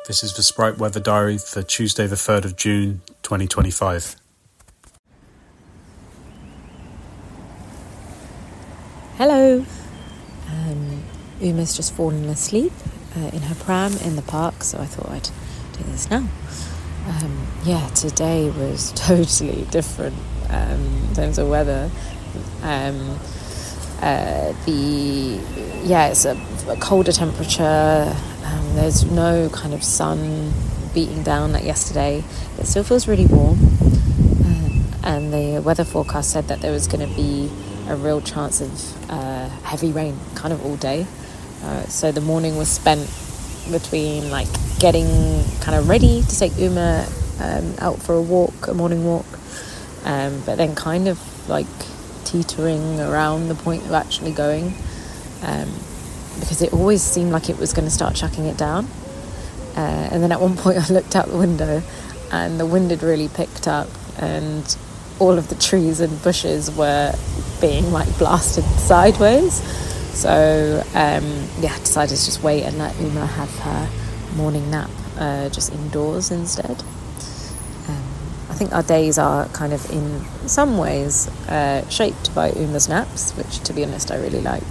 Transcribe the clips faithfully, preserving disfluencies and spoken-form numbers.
This is the Sprite Weather Diary for Tuesday the third of June twenty twenty-five. Hello. Um, Uma's just fallen asleep uh, in her pram in the park, so I thought I'd do this now. Um, yeah, today was totally different um, in terms of weather. Um, uh, the yeah, it's a, a colder temperature. Um, there's no kind of sun beating down like yesterday. It still feels really warm. Um, and the weather forecast said that there was going to be a real chance of uh, heavy rain kind of all day. Uh, so the morning was spent between like getting kind of ready to take Uma um, out for a walk, a morning walk, um, but then kind of like teetering around the point of actually going. Um, because it always seemed like it was going to start chucking it down. Uh, and then at one point I looked out the window and the wind had really picked up and all of the trees and bushes were being like blasted sideways. So um, yeah, I decided to just wait and let Uma have her morning nap uh, just indoors instead. Um, I think our days are kind of in some ways uh, shaped by Uma's naps, which to be honest I really like.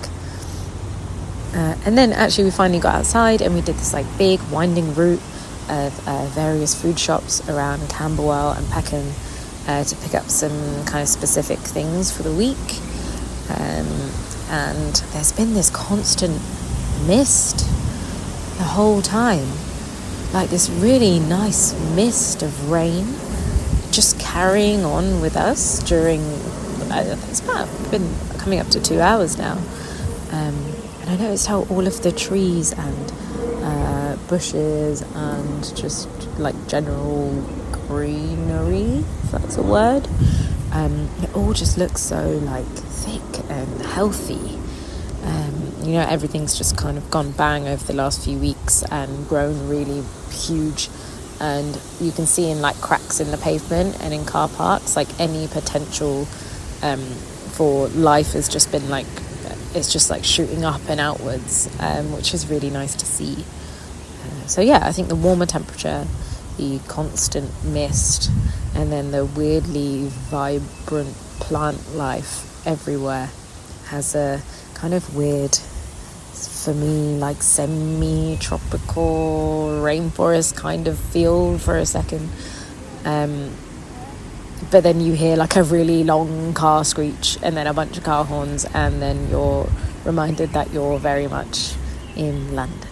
Uh, and then actually we finally got outside and we did this like big winding route of uh, various food shops around Camberwell and Peckham uh, to pick up some kind of specific things for the week. Um, and there's been this constant mist the whole time. Like this really nice mist of rain just carrying on with us during, uh, it's about been coming up to two hours now. Um, And I noticed how all of the trees and uh, bushes and just like general greenery, if that's a word, um, it all just looks so like thick and healthy. Um, you know, everything's just kind of gone bang over the last few weeks and grown really huge. And you can see in like cracks in the pavement and in car parks, like any potential um, for life has just been like, it's just like shooting up and outwards, um, which is really nice to see. Uh, so yeah, I think the warmer temperature, the constant mist, and then the weirdly vibrant plant life everywhere has a kind of weird, for me, like semi-tropical rainforest kind of feel for a second. Um, But then you hear like a really long car screech and then a bunch of car horns and then you're reminded that you're very much in London.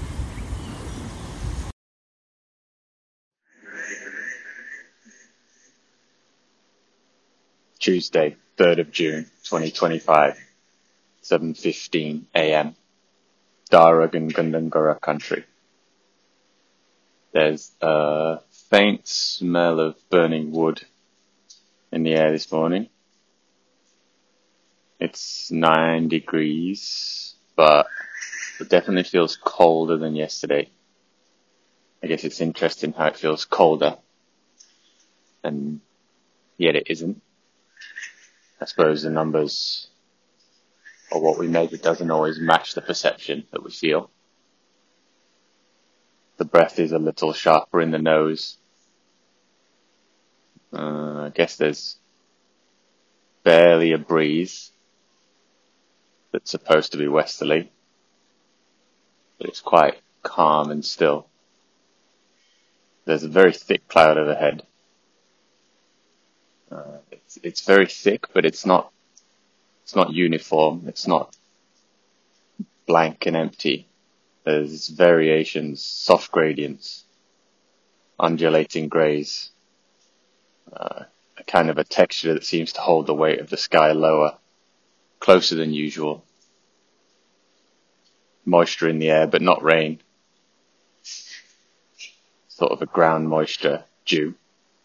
Tuesday, third of June, twenty twenty-five, seven fifteen a.m. Darug and Gundungurra country. There's a faint smell of burning wood in the air this morning. It's nine degrees, but it definitely feels colder than yesterday. I guess it's interesting how it feels colder, and yet it isn't. I suppose the numbers, or what we measure, doesn't always match the perception that we feel. The breath is a little sharper in the nose. Uh, I guess there's barely a breeze that's supposed to be westerly, but it's quite calm and still. There's a very thick cloud overhead. Uh, it's, it's very thick, but it's not, it's not uniform. It's not blank and empty. There's variations, soft gradients, undulating greys, uh, a kind of a texture that seems to hold the weight of the sky lower, closer than usual. Moisture in the air, but not rain. Sort of a ground moisture, dew.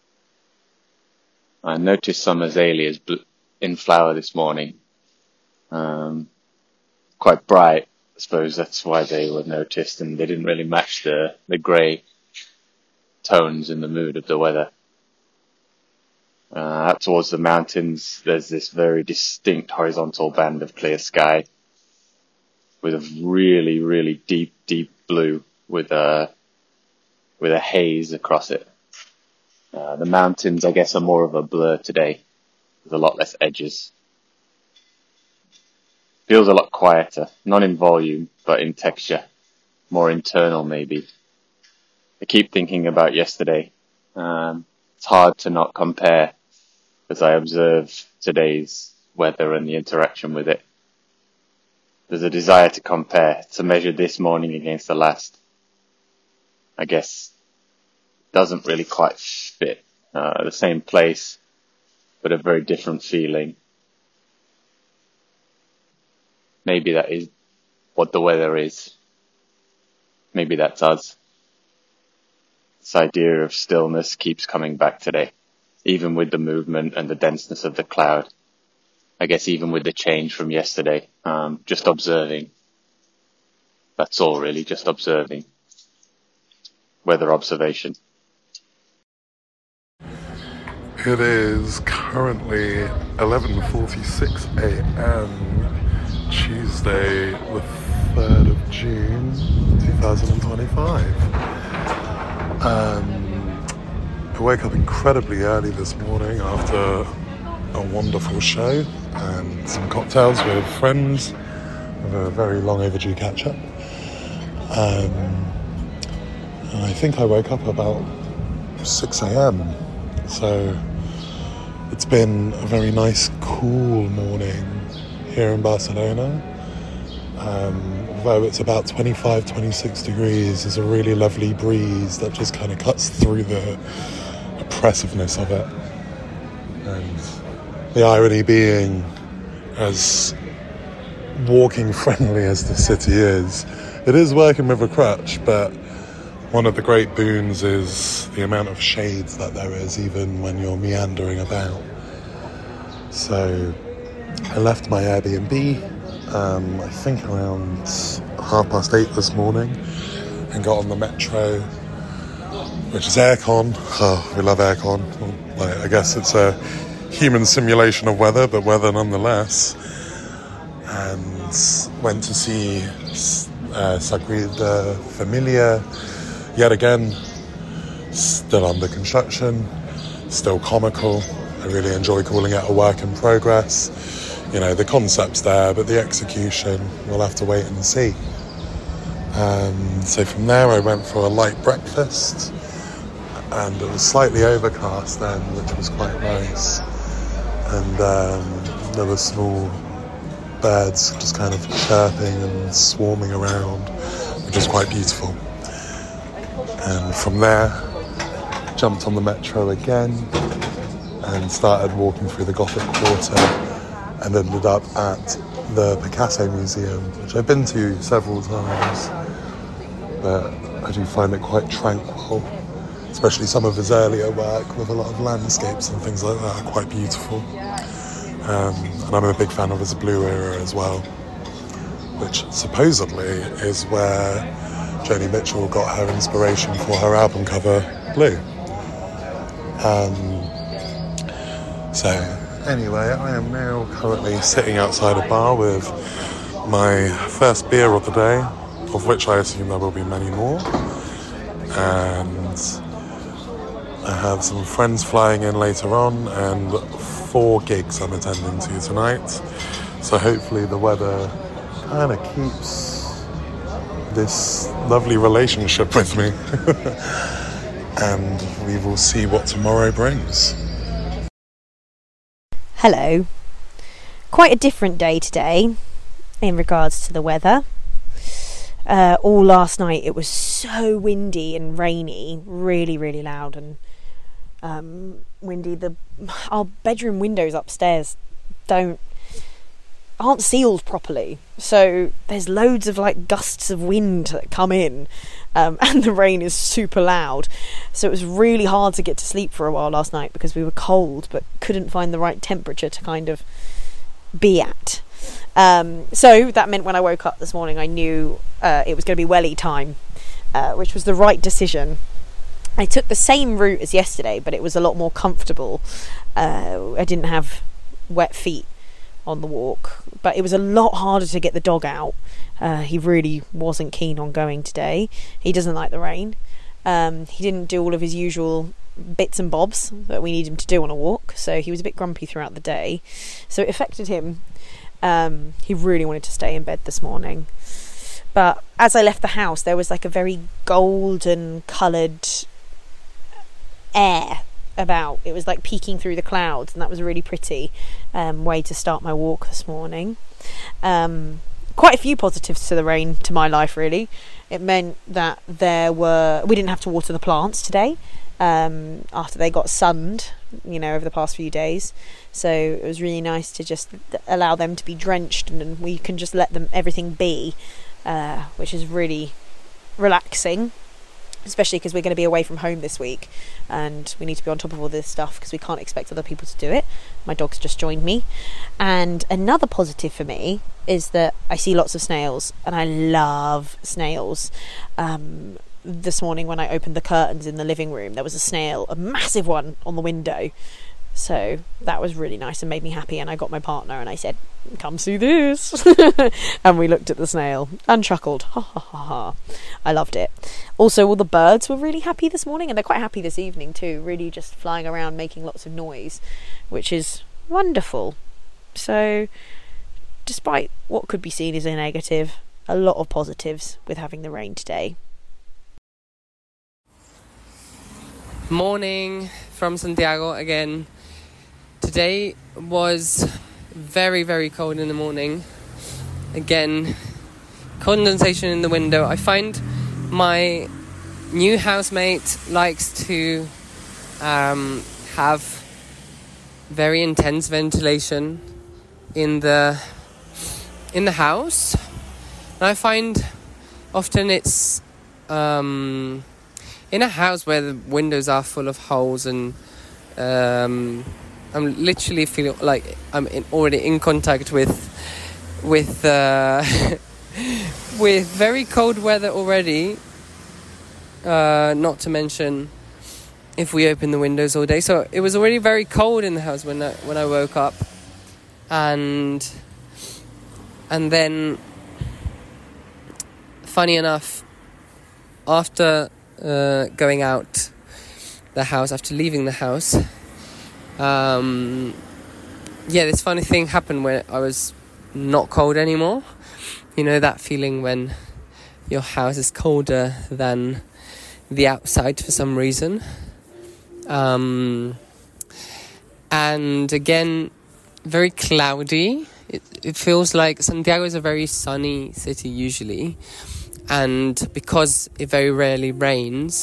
I noticed some azaleas in flower this morning. Um, quite bright. I suppose that's why they were noticed, and they didn't really match the, the grey tones in the mood of the weather. Uh, out towards the mountains, there's this very distinct horizontal band of clear sky with a really, really deep, deep blue with a with a haze across it. Uh, the mountains, I guess, are more of a blur today. There's a lot less edges. Feels a lot quieter, not in volume, but in texture. More internal, maybe. I keep thinking about yesterday. Um, it's hard to not compare as I observe today's weather and the interaction with it. There's a desire to compare, to measure this morning against the last. I guess doesn't really quite fit. Uh, the same place, but a very different feeling. Maybe that is what the weather is. Maybe that's us. This idea of stillness keeps coming back today, even with the movement and the denseness of the cloud. I guess even with the change from yesterday, um, just observing. That's all really, just observing. Weather observation. It is currently eleven forty-six a.m. Tuesday, the third of June, twenty twenty-five. Um, I woke up incredibly early this morning after a wonderful show and some cocktails with friends, with a very long overdue catch-up. Um, and I think I woke up about six a.m. So it's been a very nice, cool morning here in Barcelona. Um, although it's about twenty-five, twenty-six degrees, there's a really lovely breeze that just kind of cuts through the oppressiveness of it. And the irony being, as walking friendly as the city is, it is working with a crutch, but one of the great boons is the amount of shades that there is even when you're meandering about. So I left my Airbnb, um, I think around half past eight this morning, and got on the metro, which is aircon. Oh, we love aircon. Like, I guess it's a human simulation of weather, but weather nonetheless. And went to see uh, Sagrada Familia, yet again, still under construction, still comical. I really enjoy calling it a work in progress. You know, the concept's there, but the execution, we'll have to wait and see. Um, so from there I went for a light breakfast, and it was slightly overcast then, which was quite nice. And um, there were small birds just kind of chirping and swarming around, which was quite beautiful. And from there, jumped on the metro again and started walking through the Gothic Quarter, and ended up at the Picasso Museum, which I've been to several times, but I do find it quite tranquil, especially some of his earlier work with a lot of landscapes and things like that are quite beautiful. Um, and I'm a big fan of his Blue era as well, which supposedly is where Joni Mitchell got her inspiration for her album cover, Blue. Um, so anyway, I am now currently sitting outside a bar with my first beer of the day, of which I assume there will be many more. And I have some friends flying in later on, and four gigs I'm attending to tonight. So hopefully the weather kind of keeps this lovely relationship with me. And we will see what tomorrow brings. Hello. Quite a different day today in regards to the weather. Uh, all last night it was so windy and rainy, really, really loud and um, windy. The our bedroom windows upstairs don't aren't sealed properly, so there's loads of like gusts of wind that come in, um, and the rain is super loud. So it was really hard to get to sleep for a while last night because we were cold but couldn't find the right temperature to kind of be at. Um, so that meant when I woke up this morning I knew uh, it was going to be welly time, uh, which was the right decision. I took the same route as yesterday, but it was a lot more comfortable. Uh, I didn't have wet feet on the walk, but it was a lot harder to get the dog out. Uh, he really wasn't keen on going today. He doesn't like the rain. Um, he didn't do all of his usual bits and bobs that we need him to do on a walk, so he was a bit grumpy throughout the day. So it affected him. Um, he really wanted to stay in bed this morning. But as I left the house, there was like a very golden coloured air about. It was like peeking through the clouds, and that was a really pretty um, way to start my walk this morning. Um, quite a few positives to the rain to my life, really. It meant that there were we didn't have to water the plants today um, after they got sunned, you know, over the past few days. So it was really nice to just allow them to be drenched, and we can just let them everything be, uh, which is really relaxing. Especially because we're going to be away from home this week and we need to be on top of all this stuff because we can't expect other people to do it. My dog's just joined me. And another positive for me is that I see lots of snails, and I love snails. Um, this morning when I opened the curtains in the living room, there was a snail, a massive one, on the window. So that was really nice and made me happy, and I got my partner and I said, come see this. And we looked at the snail and chuckled. Ha ha ha ha. I loved it. Also, all the birds were really happy this morning, and they're quite happy this evening too, really just flying around making lots of noise, which is wonderful. So despite what could be seen as a negative, a lot of positives with having the rain today. Morning from Santiago again. Today was very, very cold in the morning. Again, condensation in the window. I find my new housemate likes to um, have very intense ventilation in the in the house. And I find often it's um, in a house where the windows are full of holes, and um, I'm literally feeling like I'm in, already in contact with with uh, with very cold weather already. Uh, not to mention if we open the windows all day. So it was already very cold in the house when I, when I woke up, and and then, funny enough, after uh, going out the house, after leaving the house. Um, yeah, this funny thing happened when I was not cold anymore. You know that feeling when your house is colder than the outside for some reason. Um, and again, very cloudy. It, it feels like Santiago is a very sunny city usually. And because it very rarely rains,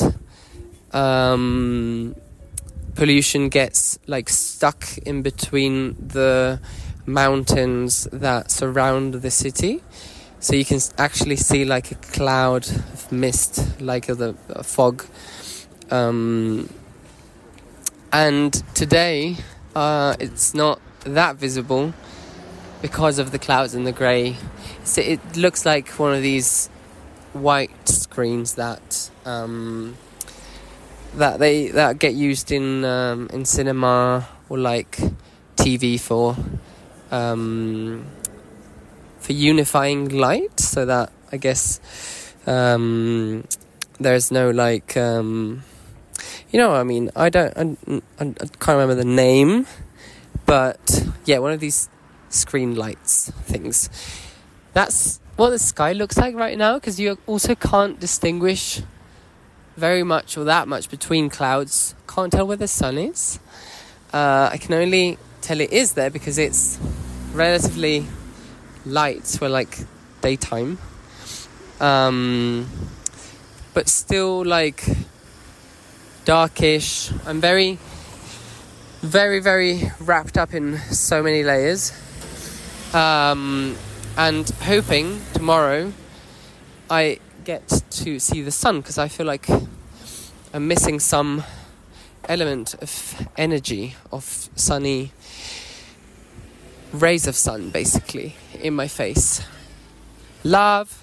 um... pollution gets like stuck in between the mountains that surround the city, so you can actually see like a cloud of mist, like a, a fog. Um, and today uh, it's not that visible because of the clouds and the grey. So it looks like one of these white screens that um, that they that get used in um, in cinema or like T V for um, for unifying light, so that I guess um, there's no like um, you know what I mean. I don't I, I, I can't remember the name, but yeah, one of these screen lights things. That's what the sky looks like right now, because you also can't distinguish very much or that much between clouds. Can't tell where the sun is. Uh, I can only tell it is there because it's relatively light for like daytime. Um, but still like darkish. I'm very, very, very wrapped up in so many layers. Um, and hoping tomorrow I get to see the sun, because I feel like I'm missing some element of energy, of sunny rays of sun basically in my face. Love.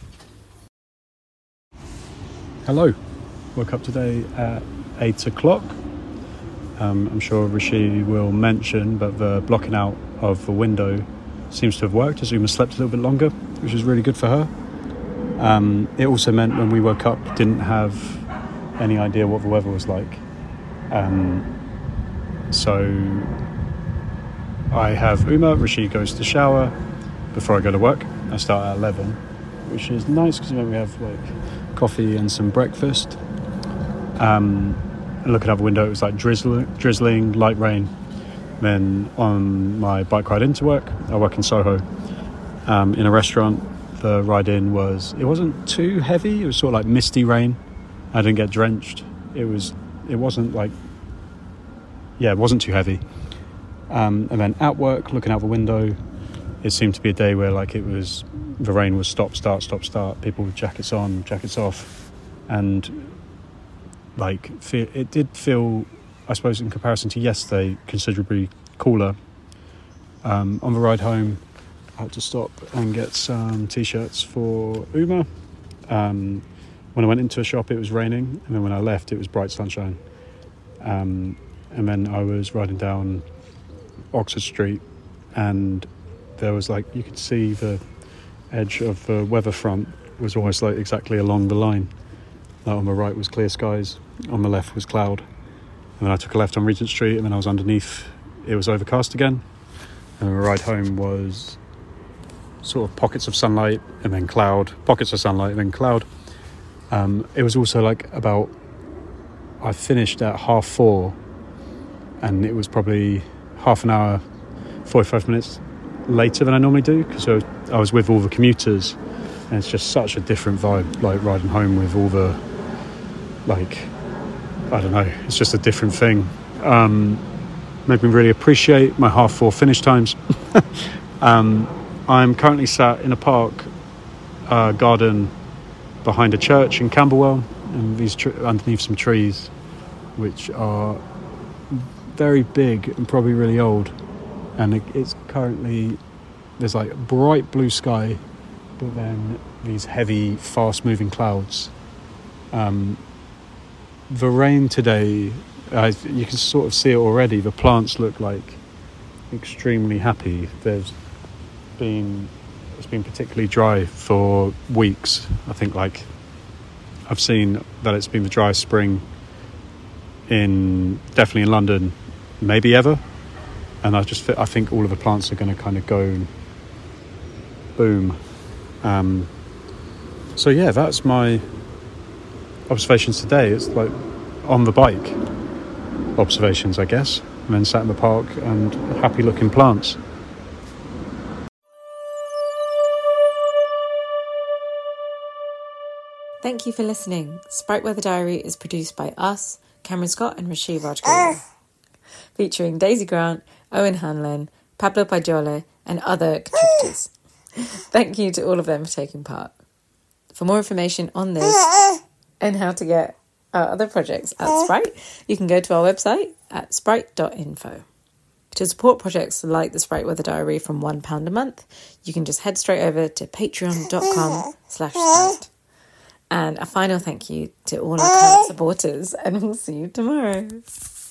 Hello, woke up today at eight o'clock. um, I'm sure Rishi will mention, but the blocking out of the window seems to have worked as Uma slept a little bit longer, which is really good for her. Um, it also meant when we woke up, didn't have any idea what the weather was like. Um, so I have Uma. Rashid goes to shower before I go to work. I start at eleven, which is nice because then we have like coffee and some breakfast. Um, and looking out the window, it was like drizzling, drizzling, light rain. Then on my bike ride into work, I work in Soho, um, in a restaurant. The ride in was, it wasn't too heavy. It was sort of like misty rain. I didn't get drenched. It was, it wasn't like, yeah, it wasn't too heavy. Um, and then at work, looking out the window, it seemed to be a day where like it was, the rain was stop, start, stop, start. People with jackets on, jackets off, and like feel, it did feel, I suppose, in comparison to yesterday, considerably cooler. Um, on the ride home, I had to stop and get some t-shirts for Uma. Um, when I went into a shop, it was raining, and then when I left, it was bright sunshine. Um, and then I was riding down Oxford Street, and there was like, you could see the edge of the weather front was almost like exactly along the line. Like on the right was clear skies, on the left was cloud. And then I took a left on Regent Street, and then I was underneath, it was overcast again. And the ride home was sort of pockets of sunlight and then cloud, pockets of sunlight and then cloud. Um, it was also like about, I finished at half four, and it was probably half an hour, forty-five minutes later than I normally do, because I was, I was with all the commuters, and it's just such a different vibe, like riding home with all the, like, I don't know, it's just a different thing. Um, made me really appreciate my half four finish times. um, I'm currently sat in a park, uh, garden behind a church in Camberwell, and these tr- underneath some trees, which are very big and probably really old. And it, it's currently, there's like bright blue sky, but then these heavy, fast-moving clouds. Um, the rain today, uh, you can sort of see it already. The plants look like extremely happy. There's been, it's been particularly dry for weeks. I think like I've seen that it's been the driest spring in, definitely in London, maybe ever. And I just, I think all of the plants are going to kind of go and boom. Um, so yeah, that's my observations today. It's like on the bike observations, I guess, and then sat in the park and happy looking plants. Thank you for listening. Sprite Weather Diary is produced by us, Cameron Scott and Rashid Rajguru, featuring Daisy Grant, Owen Hanlon, Pablo Pajole, and other contributors. Thank you to all of them for taking part. For more information on this and how to get our other projects at Sprite, you can go to our website at sprite dot info. To support projects like the Sprite Weather Diary from one pound a month, you can just head straight over to patreon dot com slash sprite. And a final thank you to all our current supporters, and we'll see you tomorrow.